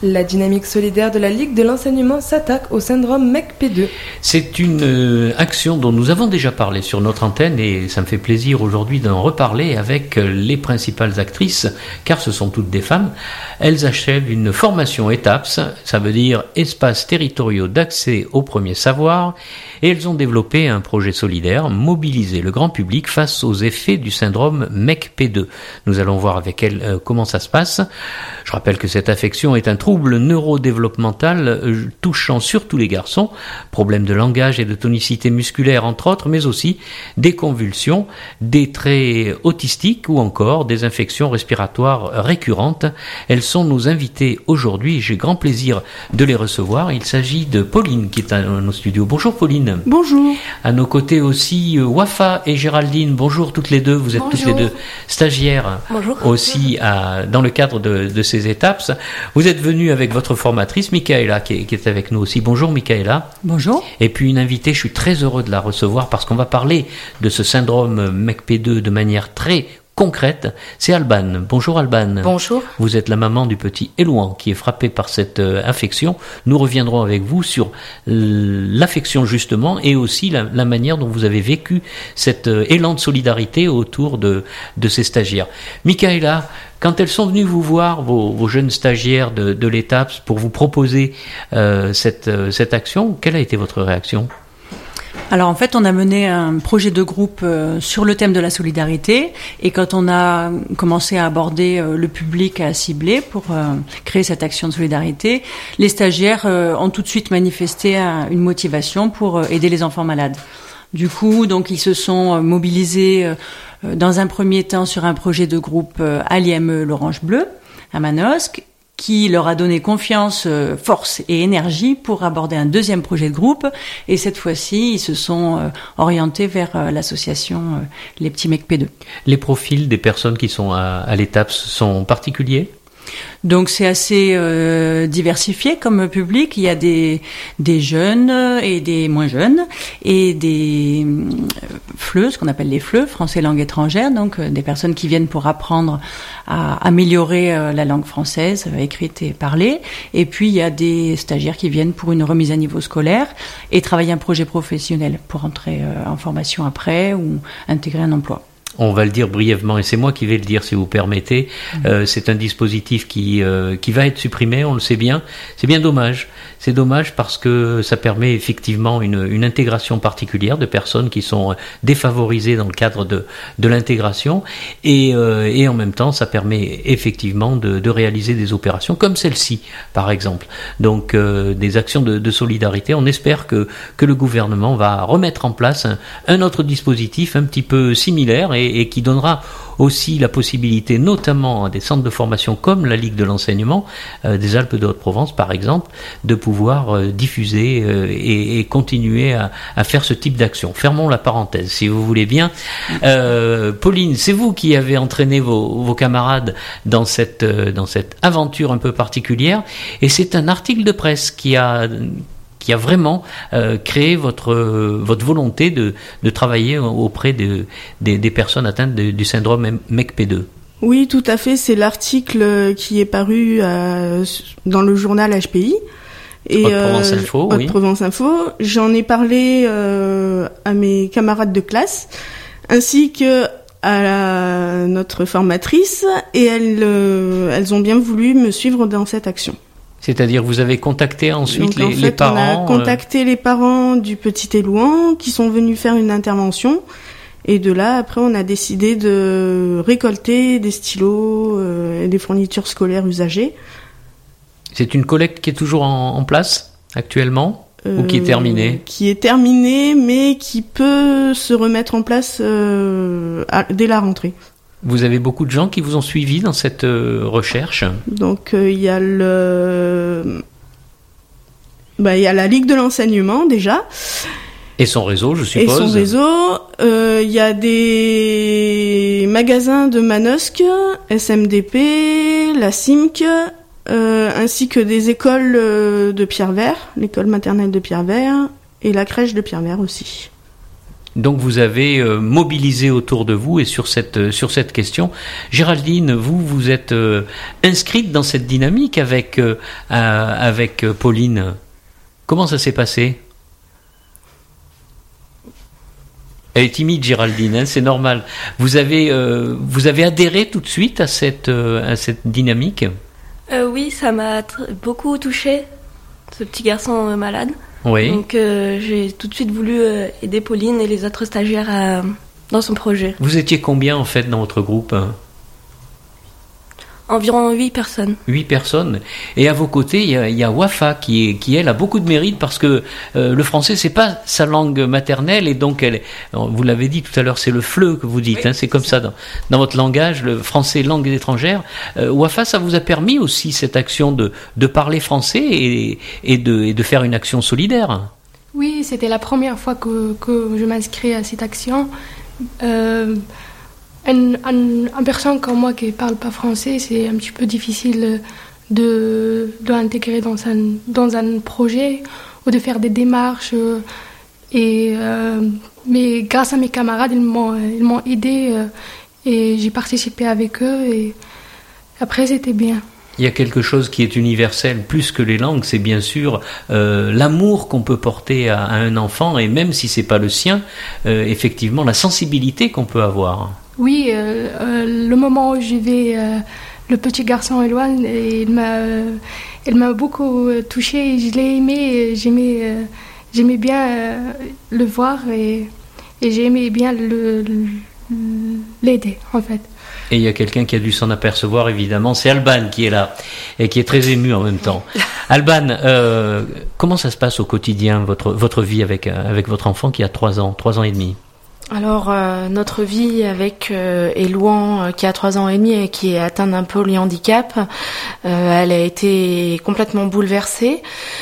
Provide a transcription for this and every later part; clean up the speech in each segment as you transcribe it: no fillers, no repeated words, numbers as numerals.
La dynamique solidaire de la Ligue de l'enseignement s'attaque au syndrome MECP2. C'est une action dont nous avons déjà parlé sur notre antenne et ça me fait plaisir aujourd'hui d'en reparler avec les principales actrices, car ce sont toutes des femmes. Elles achèvent une formation ETAPS, ça veut dire espaces territoriaux d'accès au premier savoir, et elles ont développé un projet solidaire, mobiliser le grand public face aux effets du syndrome MECP2. Nous allons voir avec elles comment ça se passe. Je rappelle que cette affection est un trouble neurodéveloppemental touchant surtout les garçons, problèmes de langage et de tonicité musculaire entre autres, mais aussi des convulsions, des traits autistiques ou encore des infections respiratoires récurrentes. Elles sont nos invitées aujourd'hui, j'ai grand plaisir de les recevoir. Il s'agit de Pauline qui est à nos studios. Bonjour Pauline. Bonjour. À nos côtés aussi Wafa et Géraldine. Bonjour toutes les deux, vous êtes toutes les deux stagiaires. Bonjour. Aussi dans le cadre de ces étapes. Vous êtes venue avec votre formatrice Michaela qui est avec nous aussi. Bonjour Michaela. Bonjour. Et puis une invitée, je suis très heureux de la recevoir parce qu'on va parler de ce syndrome MECP2 de manière très concrète, c'est Alban. Bonjour Alban. Bonjour. Vous êtes la maman du petit Élouan qui est frappé par cette infection. Nous reviendrons avec vous sur l'affection justement et aussi la manière dont vous avez vécu cet élan de solidarité autour de ces stagiaires. Michaela, quand elles sont venues vous voir, vos jeunes stagiaires de l'ETAPS, pour vous proposer cette action, quelle a été votre réaction ? Alors en fait, on a mené un projet de groupe sur le thème de la solidarité et quand on a commencé à aborder le public à cibler pour créer cette action de solidarité, les stagiaires ont tout de suite manifesté une motivation pour aider les enfants malades. Du coup, donc ils se sont mobilisés dans un premier temps sur un projet de groupe à l'IME l'Orange Bleu à Manosque, qui leur a donné confiance, force et énergie pour aborder un deuxième projet de groupe. Et cette fois-ci, ils se sont orientés vers l'association Les Petits MECP2. Les profils des personnes qui sont à l'étape sont particuliers ? Donc c'est assez diversifié comme public. Il y a des jeunes et des moins jeunes et des FLE, ce qu'on appelle les FLE, français langue étrangère, donc des personnes qui viennent pour apprendre à améliorer la langue française, écrite et parlée. Et puis il y a des stagiaires qui viennent pour une remise à niveau scolaire et travailler un projet professionnel pour entrer en formation après ou intégrer un emploi. On va le dire brièvement, et c'est moi qui vais le dire si vous permettez. C'est un dispositif qui va être supprimé, on le sait bien. C'est bien dommage. C'est dommage parce que ça permet effectivement une intégration particulière de personnes qui sont défavorisées dans le cadre de l'intégration. Et en même temps, ça permet effectivement de réaliser des opérations comme celle-ci, par exemple. Donc, des actions de solidarité. On espère que le gouvernement va remettre en place un autre dispositif un petit peu similaire et qui donnera aussi la possibilité, notamment à des centres de formation comme la Ligue de l'enseignement des Alpes de Haute-Provence par exemple, de pouvoir diffuser et continuer à faire ce type d'action. Fermons la parenthèse si vous voulez bien. Pauline, c'est vous qui avez entraîné vos camarades dans cette aventure un peu particulière et c'est un article de presse qui a vraiment créé votre volonté de travailler auprès des personnes atteintes du syndrome MECP2. Oui, tout à fait. C'est l'article qui est paru dans le journal HPI. Haute-Provence Info, oui. Haute-Provence Info. J'en ai parlé à mes camarades de classe, ainsi que à notre formatrice, et elles ont bien voulu me suivre dans cette action. C'est-à-dire, vous avez contacté ensuite les parents. On a contacté les parents du petit Élouan qui sont venus faire une intervention. Et de là, après, on a décidé de récolter des stylos et des fournitures scolaires usagées. C'est une collecte qui est toujours en place actuellement ou qui est terminée ? Qui est terminée, mais qui peut se remettre en place dès la rentrée. Vous avez beaucoup de gens qui vous ont suivi dans cette recherche. Donc il y a la Ligue de l'enseignement déjà. Et son réseau, je suppose. Et son réseau. Il y a des magasins de Manosque, SMDP, la CIMC, ainsi que des écoles de Pierrevert, l'école maternelle de Pierrevert et la crèche de Pierrevert aussi. Donc vous avez mobilisé autour de vous et sur cette question. Géraldine, vous êtes inscrite dans cette dynamique avec Pauline. Comment ça s'est passé ? Elle est timide, Géraldine, hein, c'est normal. Vous avez adhéré tout de suite à cette dynamique ? Oui, ça m'a beaucoup touchée, ce petit garçon malade. Oui. Donc j'ai tout de suite voulu aider Pauline et les autres stagiaires dans son projet. Vous étiez combien en fait dans votre groupe ? Environ 8 personnes. 8 personnes. Et à vos côtés, il y a Wafa qui elle a beaucoup de mérite parce que le français c'est pas sa langue maternelle et donc vous l'avez dit tout à l'heure, c'est le FLE que vous dites, oui, hein, c'est comme ça dans votre langage, le français langue étrangère. Wafa, ça vous a permis aussi cette action de parler français et de faire une action solidaire. Oui, c'était la première fois que je m'inscris à cette action. Une personne comme moi qui ne parle pas français, c'est un petit peu difficile de l'intégrer dans un projet ou de faire des démarches. Mais grâce à mes camarades, ils m'ont aidé et j'ai participé avec eux et après c'était bien. Il y a quelque chose qui est universel, plus que les langues, c'est bien sûr l'amour qu'on peut porter à un enfant et même si c'est pas le sien, effectivement la sensibilité qu'on peut avoir. Oui, le moment où j'ai vu le petit garçon Eloane, il m'a beaucoup touchée, je l'ai aimé, j'aimais bien le voir et j'aimais bien l'aider en fait. Et il y a quelqu'un qui a dû s'en apercevoir évidemment, c'est Alban qui est là et qui est très ému en même temps. Alban, comment ça se passe au quotidien, votre vie avec votre enfant qui a 3 ans et demi ? Alors, notre vie avec Elouan, qui a 3 ans et demi et qui est atteint d'un polyhandicap, elle a été complètement bouleversée.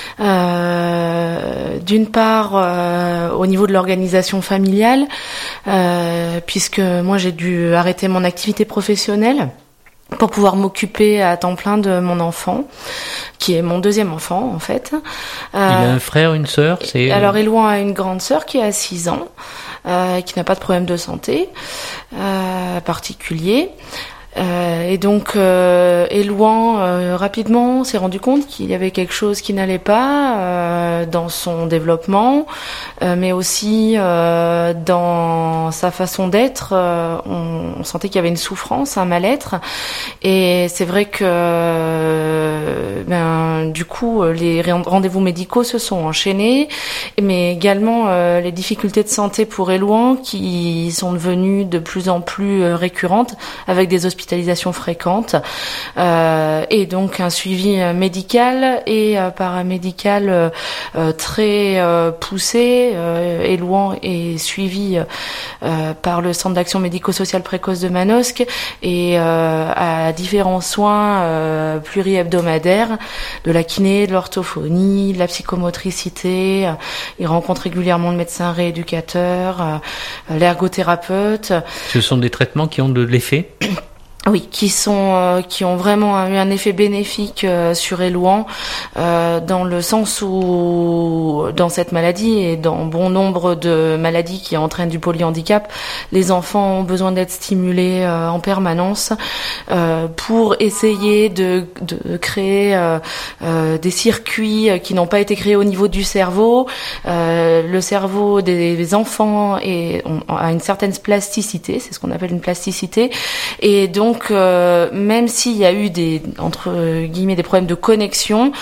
D'une part, au niveau de l'organisation familiale, puisque moi j'ai dû arrêter mon activité professionnelle pour pouvoir m'occuper à temps plein de mon enfant, qui est mon deuxième enfant en fait. Il a un frère, une sœur, Alors Elouan a une grande sœur qui a 6 ans. Qui n'a pas de problème de santé particulier. Et donc Elouan rapidement s'est rendu compte qu'il y avait quelque chose qui n'allait pas dans son développement, mais aussi dans sa façon d'être. On sentait qu'il y avait une souffrance, un mal-être, et c'est vrai que du coup les rendez-vous médicaux se sont enchaînés, mais également les difficultés de santé pour Elouan qui sont devenues de plus en plus récurrentes avec des hospitalisations fréquentes et donc un suivi médical et paramédical très poussé. Elouan est suivi par le centre d'action médico-sociale précoce de Manosque et à différents soins pluri-hebdomadaires, de la kiné, de l'orthophonie, de la psychomotricité. Il rencontre régulièrement le médecin rééducateur, l'ergothérapeute. Ce sont des traitements qui ont de l'effet ? Oui, qui ont vraiment eu un effet bénéfique sur Elouan, dans le sens où dans cette maladie et dans bon nombre de maladies qui entraînent du polyhandicap, les enfants ont besoin d'être stimulés en permanence pour essayer de créer des circuits qui n'ont pas été créés au niveau du cerveau. Le cerveau des enfants a une certaine plasticité, c'est ce qu'on appelle une plasticité, et donc même s'il y a eu entre guillemets des problèmes de connexion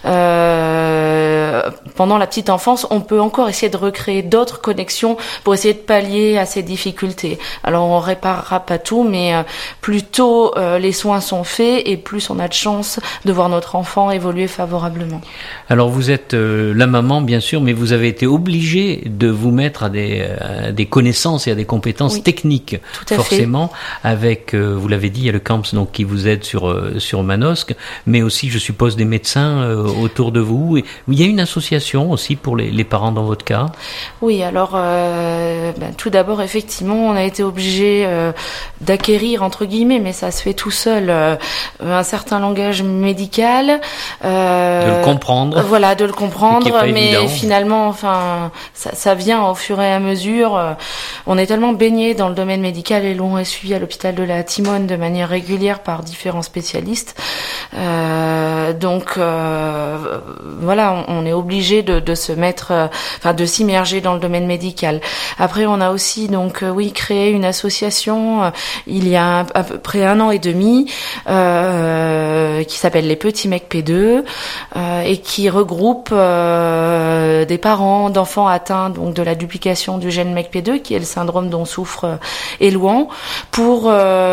pendant la petite enfance, on peut encore essayer de recréer d'autres connexions pour essayer de pallier à ces difficultés. Alors on réparera pas tout, mais plus tôt les soins sont faits et plus on a de chance de voir notre enfant évoluer favorablement. Alors vous êtes la maman bien sûr, mais vous avez été obligée de vous mettre à des connaissances et à des compétences techniques, tout à forcément, fait. avec vous l'avez l'avez dit, il y a le Camps donc qui vous aide sur Manosque, mais aussi, je suppose, des médecins autour de vous. Et il y a une association aussi pour les parents dans votre cas. Oui, alors tout d'abord, effectivement, on a été obligé d'acquérir, entre guillemets, mais ça se fait tout seul, un certain langage médical. De le comprendre. Voilà, de le comprendre, mais évident. Finalement, enfin, ça vient au fur et à mesure. On est tellement baigné dans le domaine médical et l'on est suivi à l'hôpital de la Timone de manière régulière par différents spécialistes. Donc voilà, on est obligé de se mettre, de s'immerger dans le domaine médical. Après, on a aussi créé une association il y a à peu près 1 an et demi qui s'appelle les Petits Mecs P2 et qui regroupe des parents d'enfants atteints donc de la duplication du gène MECP2, qui est le syndrome dont souffre Élouan, pour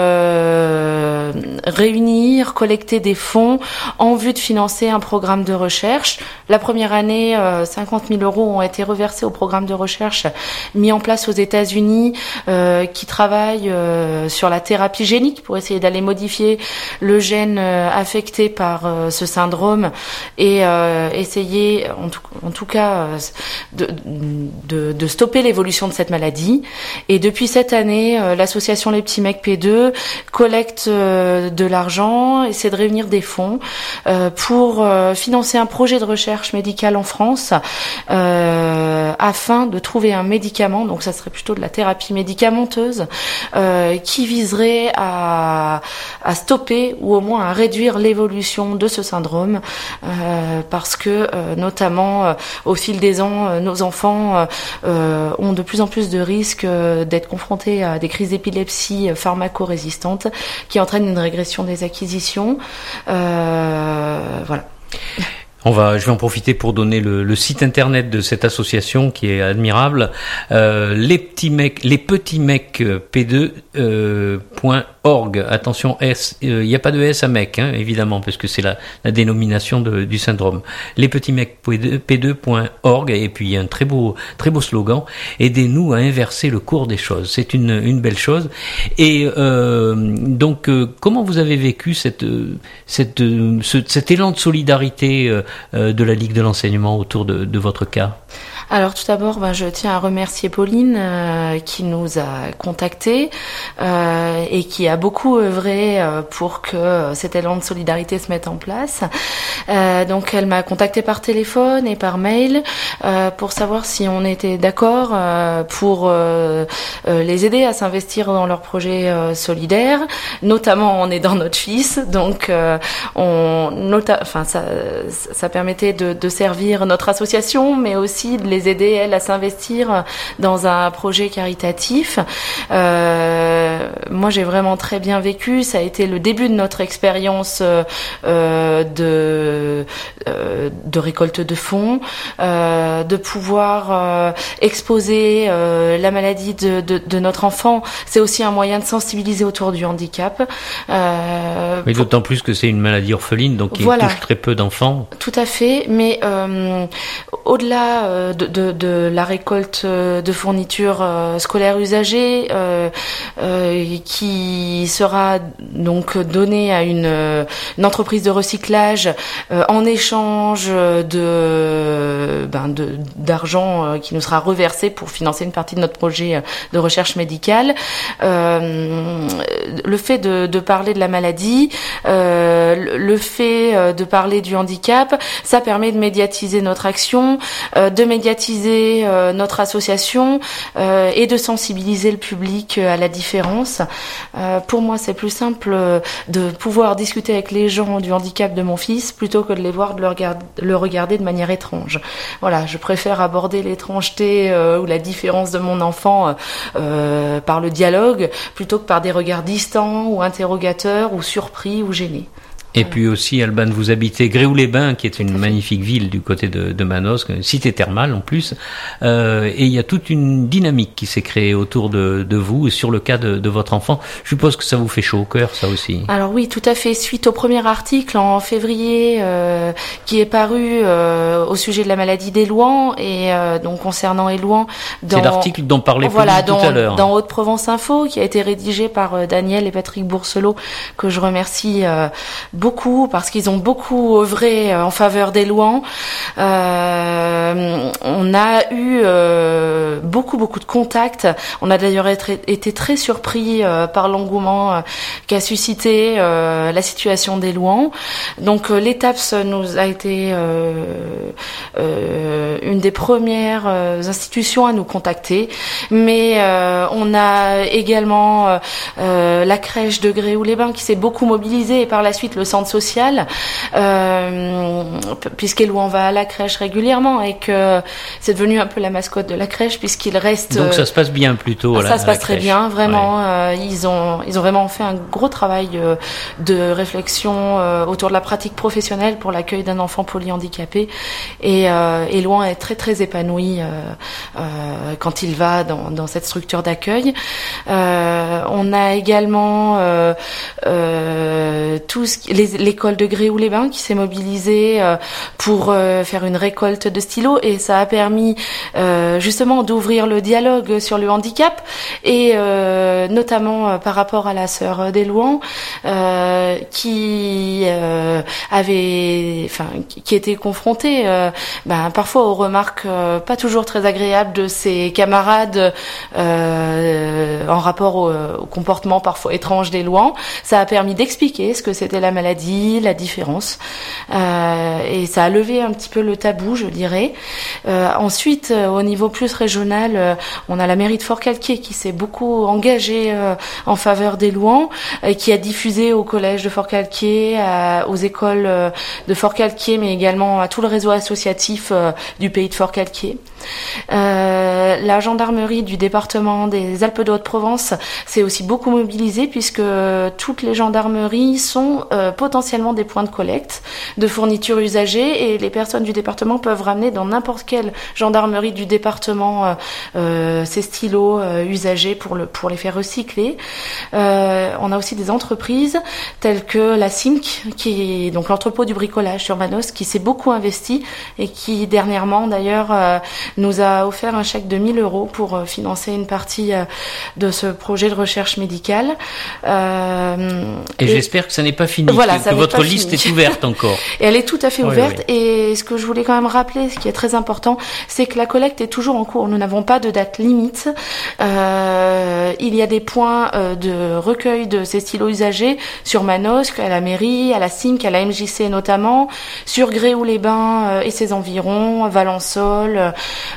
réunir, collecter des fonds en vue de financer un programme de recherche. La première année, 50 000 € ont été reversés au programme de recherche mis en place aux États-Unis qui travaille sur la thérapie génique pour essayer d'aller modifier le gène affecté par ce syndrome et essayer en tout cas de stopper l'évolution de cette maladie. Et depuis cette année, l'association Les Petits Mecs P2 collecte de l'argent, essaie de réunir des fonds pour financer un projet de recherche médicale en France afin de trouver un médicament, donc ça serait plutôt de la thérapie médicamenteuse, qui viserait à stopper ou au moins à réduire l'évolution de ce syndrome, parce que notamment au fil des ans, nos enfants ont de plus en plus de risques d'être confrontés à des crises d'épilepsie pharmacorésistantes qui entraînent une régression des acquisitions. Voilà. Je vais en profiter pour donner le site internet de cette association qui est admirable. Les petits mecs P2.org. Attention, S, il n'y a pas de S à mec, évidemment, parce que c'est la dénomination du syndrome. Les petits mecs P2.org. Et puis il y a un très beau slogan. Aidez-nous à inverser le cours des choses. C'est une belle chose. Et donc, comment vous avez vécu cet élan de solidarité de la Ligue de l'enseignement autour de votre cas? Alors tout d'abord, je tiens à remercier Pauline qui nous a contactés et qui a beaucoup œuvré pour que cet élan de solidarité se mette en place. Donc elle m'a contactée par téléphone et par mail pour savoir si on était d'accord pour les aider à s'investir dans leur projet solidaire, notamment en aidant notre fils. Donc ça permettait de servir notre association, mais aussi de les aider, elles, à s'investir dans un projet caritatif. Moi, j'ai vraiment très bien vécu. Ça a été le début de notre expérience de récolte de fonds, de pouvoir exposer la maladie de notre enfant. C'est aussi un moyen de sensibiliser autour du handicap. Mais d'autant plus que c'est une maladie orpheline, donc qui touche très peu d'enfants. Tout à fait, mais au-delà de la récolte de fournitures scolaires usagées qui sera donc donnée à une entreprise de recyclage en échange d'argent qui nous sera reversé pour financer une partie de notre projet de recherche médicale. Le fait de parler de la maladie, le fait de parler du handicap, ça permet de médiatiser notre action, de médiatiser notre association et de sensibiliser le public à la différence. Pour moi, c'est plus simple de pouvoir discuter avec les gens du handicap de mon fils plutôt que de les voir, de le regarder de manière étrange. Voilà, je préfère aborder l'étrangeté ou la différence de mon enfant par le dialogue plutôt que par des regards distants ou interrogateurs ou surpris ou gênés. Et puis aussi, Alban, vous habitez Gréoux-les-Bains, qui est une magnifique ville du côté de Manosque, une cité thermale en plus. Et il y a toute une dynamique qui s'est créée autour de vous et sur le cas de votre enfant. Je suppose que ça vous fait chaud au cœur, ça aussi. Alors oui, tout à fait. Suite au premier article en février qui est paru au sujet de la maladie d'Élouan et donc concernant Élouan. C'est l'article dont parlait Pauline tout à l'heure. Dans Haute-Provence Info, qui a été rédigé par Daniel et Patrick Bourselot, que je remercie beaucoup parce qu'ils ont beaucoup œuvré en faveur d'Élouan. On a eu beaucoup de contacts. On a d'ailleurs été très surpris par l'engouement qu'a suscité la situation d'Élouan. Donc l'ETAPS nous a été une des premières institutions à nous contacter, mais on a également la crèche de Gréoux-les-Bains qui s'est beaucoup mobilisée et par la suite le centre social, puisqu'Élouan va à la crèche régulièrement et que c'est devenu un peu la mascotte de la crèche puisqu'il reste. Donc ça se passe bien plutôt. Ça se passe très bien, vraiment. Ouais. Ils ont vraiment fait un gros travail de réflexion autour de la pratique professionnelle pour l'accueil d'un enfant polyhandicapé et Élouan est très épanoui quand il va dans cette structure d'accueil. On a également l'école de Gréoux-les-Bains qui s'est mobilisée pour faire une récolte de stylos et ça a permis justement d'ouvrir le dialogue sur le handicap et notamment par rapport à la sœur d'Élouan qui était confrontée parfois aux remarques pas toujours très agréables de ses camarades en rapport au comportement parfois étrange d'Élouan. Ça a permis d'expliquer ce que c'était la maladie, la différence et ça a levé un petit peu le tabou, je dirais. Ensuite, au niveau plus régional, on a la mairie de Forcalquier qui s'est beaucoup engagée en faveur d'Élouan, qui a diffusé au collège de Forcalquier, aux écoles de Forcalquier, mais également à tout le réseau associatif du pays de Forcalquier. La gendarmerie du département des Alpes de Haute-Provence s'est aussi beaucoup mobilisée puisque toutes les gendarmeries sont potentiellement des points de collecte de fournitures usagées et les personnes du département peuvent ramener dans n'importe quelle gendarmerie du département ces stylos usagés pour les faire recycler. On a aussi des entreprises telles que la CIMC, qui est donc l'entrepôt du bricolage sur Manosque, qui s'est beaucoup investi et qui dernièrement d'ailleurs nous a offert un chèque de 1 000 € pour financer une partie de ce projet de recherche médicale. Et j'espère que ça n'est pas fini, que votre liste est ouverte encore. Et elle est tout à fait ouverte. Oui. Et ce que je voulais quand même rappeler, ce qui est très important, c'est que la collecte est toujours en cours. Nous n'avons pas de date limite. Il y a des points de recueil de ces stylos usagés sur Manosque, à la mairie, à la CIMC, à la MJC notamment, sur Gréoux-les-Bains et ses environs, Valençol,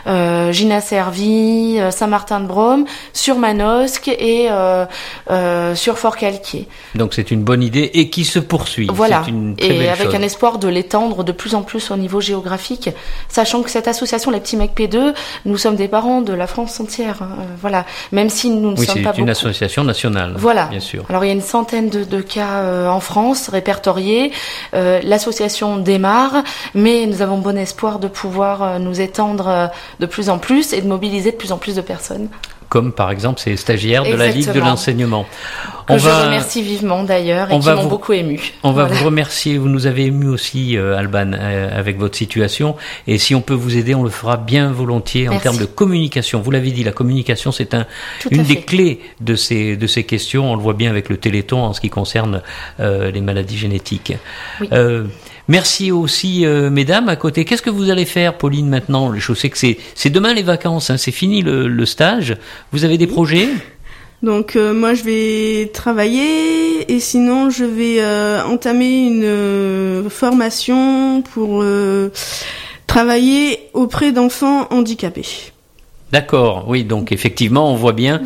Gina-Servi, Saint-Martin-de-Brome, sur Manosque et sur Forcalquier. Donc c'est une bonne idée et qui se poursuit. Voilà, c'est une très belle avec chose. Un espoir de l'étendre de plus en plus au niveau géographique, sachant que cette association, les petits mecs P2, nous sommes des parents de la France entière. Voilà, même si nous ne sommes pas beaucoup. Oui, c'est une association nationale. Voilà, bien sûr. Alors il y a une centaine de cas en France répertoriés. L'association démarre, mais nous avons bon espoir de pouvoir nous étendre de plus en plus et de mobiliser de plus en plus de personnes. Comme par exemple ces stagiaires de la Ligue de l'enseignement. Je remercie vivement d'ailleurs et qui m'ont beaucoup ému. On va vous remercier, vous nous avez ému aussi Alban avec votre situation et si on peut vous aider on le fera bien volontiers. Merci. En termes de communication. Vous l'avez dit, la communication c'est une des clés de ces questions, on le voit bien avec le Téléthon en ce qui concerne les maladies génétiques. Oui. Merci aussi, mesdames, à côté. Qu'est-ce que vous allez faire, Pauline, maintenant? Je sais que c'est demain les vacances, hein, c'est fini le stage. Vous avez des projets? Donc moi je vais travailler et sinon je vais entamer une formation pour travailler auprès d'enfants handicapés. D'accord, oui, donc effectivement, on voit bien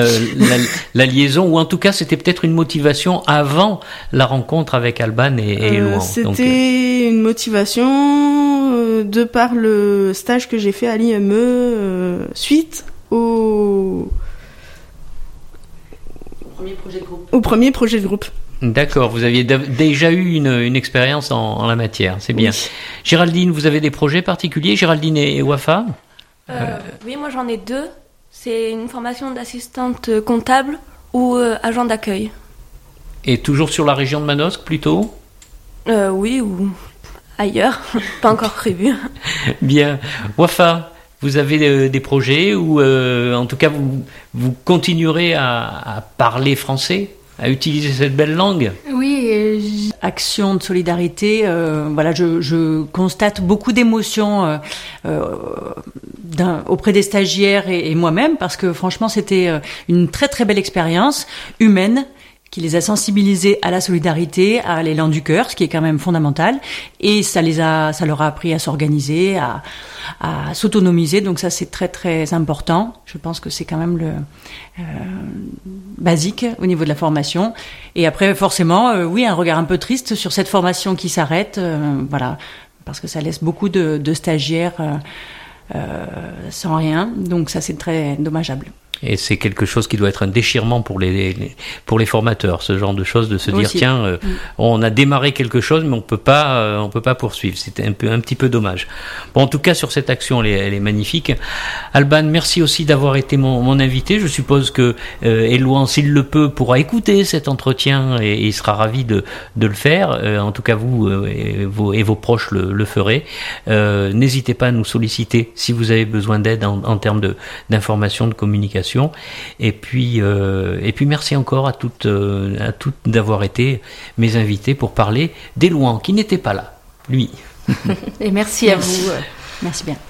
la liaison, ou en tout cas, c'était peut-être une motivation avant la rencontre avec Alban et Élouan. C'était une motivation de par le stage que j'ai fait à l'IME suite au premier projet de groupe. D'accord, vous aviez déjà eu une expérience en la matière, c'est bien. Oui. Géraldine, vous avez des projets particuliers, Géraldine et Wafa? Oui, moi j'en ai 2. C'est une formation d'assistante comptable ou agent d'accueil. Et toujours sur la région de Manosque plutôt? Oui, ou ailleurs, pas encore prévu. Bien. Wafa, vous avez des projets ou en tout cas vous continuerez à parler français, à utiliser cette belle langue? Oui, Action de solidarité, voilà, je constate beaucoup d'émotions auprès des stagiaires et moi-même, parce que franchement c'était une très très belle expérience humaine qui les a sensibilisés à la solidarité, à l'élan du cœur, ce qui est quand même fondamental, et ça leur a appris à s'organiser, à s'autonomiser, donc ça c'est très très important. Je pense que c'est quand même le basique au niveau de la formation. Et après forcément, oui, un regard un peu triste sur cette formation qui s'arrête, voilà, parce que ça laisse beaucoup de stagiaires sans rien, donc ça c'est très dommageable. Et c'est quelque chose qui doit être un déchirement pour les formateurs, ce genre de choses, de se dire Aussi. tiens, on a démarré quelque chose, mais on peut pas poursuivre. C'était un petit peu dommage. Bon, en tout cas, sur cette action, elle est magnifique. Alban, merci aussi d'avoir été mon invité. Je suppose que Élouan, s'il le peut, pourra écouter cet entretien et il sera ravi de le faire. En tout cas, vous et vos proches le ferez. N'hésitez pas à nous solliciter si vous avez besoin d'aide en termes d'information, de communication. Et puis merci encore à toutes d'avoir été mes invités pour parler d'Élouan qui n'était pas là, lui. Et merci à vous. Merci bien.